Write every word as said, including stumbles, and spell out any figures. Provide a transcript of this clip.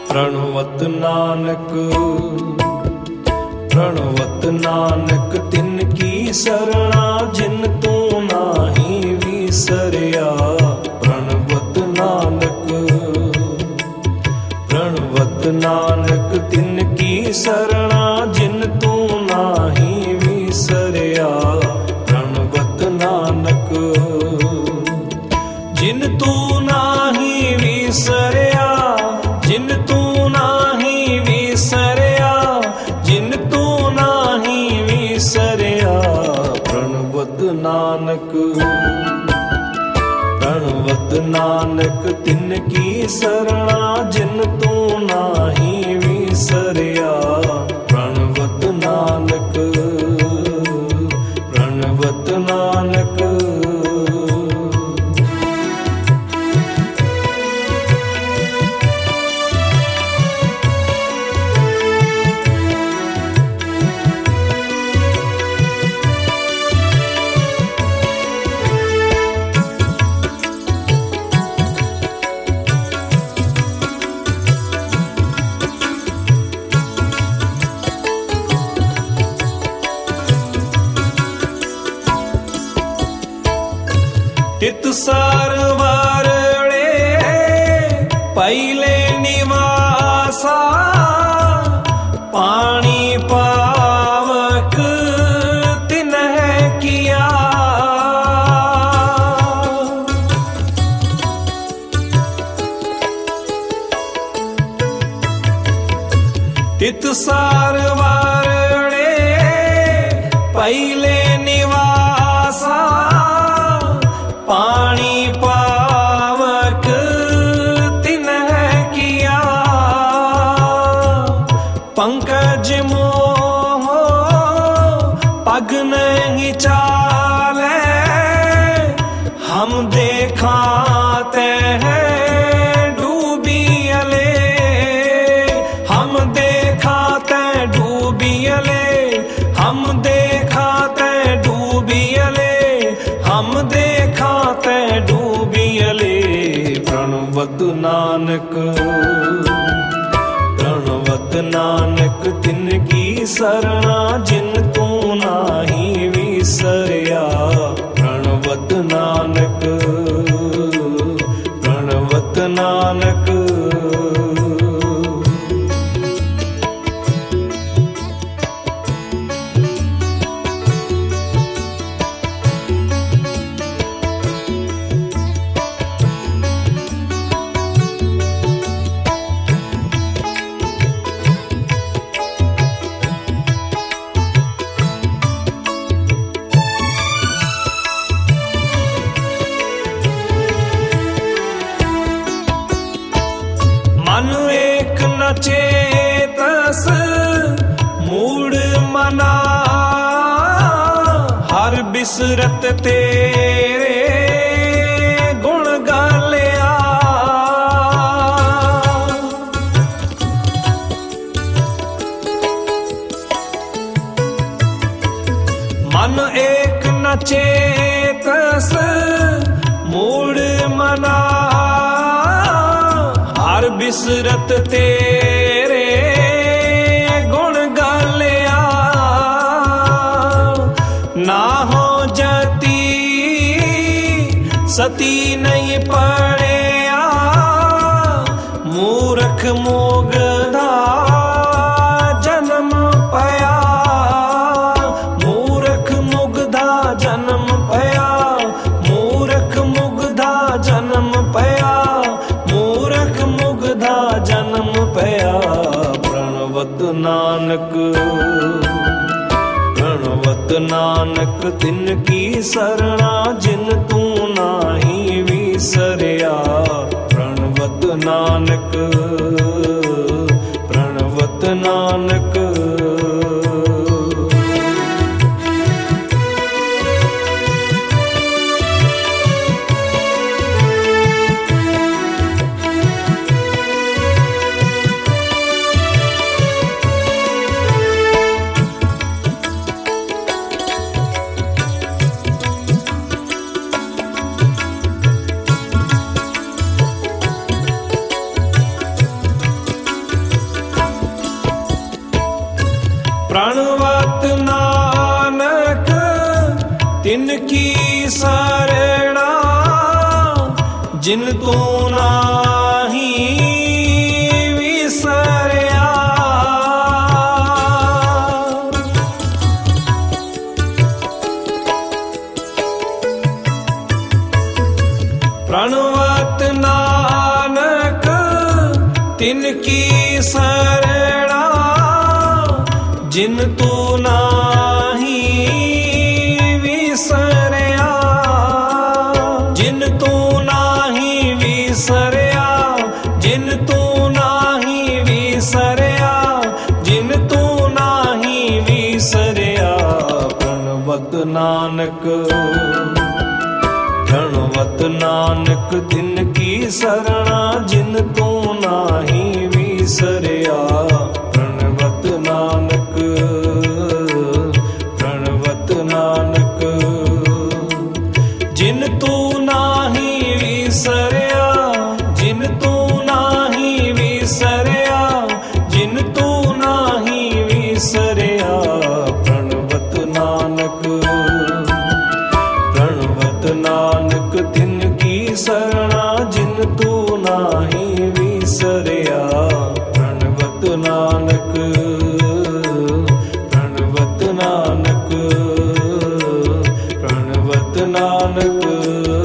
प्रणवत नानक प्रणवत नानक तिनकी सरना जिन तू नाही विसरिया। प्रणवत नानक प्रणवत नानक तिनकी सरना जिन तू नाही विसरिया। प्रणवत नानक जिन तू नाही विसरिया, जिन तू नाही विसरिया, जिन तू नाही विसरिया। प्रणवत नानक प्रणवत नानक तिनकी सरना जिन तू नाही विसरिया। प्रणवत नानक प्रणवत नानक तित सारवारळे पहिले निवासा, पानी पावक तिन्ह किया। तित सारवारळे पहिले निवासा, पानी पावक तिन्ह किया। पंकज मोह पग नहीं चाले, हम देखाते हैं डूबियले। हम देखाते डूबियले, हम देखाते डूबियले, हम देखाते डूबियले। प्रणवत नानक प्रणवत नानक तिनकी सरना जिन तू नाही विसरिया। प्रणवत नानक प्रणवत नानक मन एक न चेतस मूड मना, हर बिसरत तेरे गुण गालिया। मन एक न चेतस मूड मना, हर बिसरत तेरे गुण गालिया। ना हो जती सती नहीं पड़िया, मूर्ख मुगधा जन्म पया। मूर्ख मुगधा जन्म पया, मूर्ख मुगधा जन्म पया, मूर्ख मुगधा जन्म पया। प्रणवत नानक प्रणवत नानक तिनकी सरना जिन तू नाही विसरिया। प्रणवत नानक प्रणवत नानक सरणा जिन तू नाही विसरिया। प्रणवत नानक तिनकी सरणा जिन तू नाही विसरिया। जिन तू नाही विसरिया, जिन तू नाही विसरिया, जिन तू नाही विसरिया। प्रणवत नानक प्रणवत नानक तिनकी सरणा जिन तू नाही विसरिया। प्रणवत नानक प्रणवत नानक जिन तू नाही विसरिया, जिन तू नाही विसरिया, जिन तू नाही विसरिया। प्रणवत नानक प्रणवत नानक तिनकी सरणा जिन तू नाही विसरिया। प्रणवत नानक प्रणवत नानक प्रणवत नानक।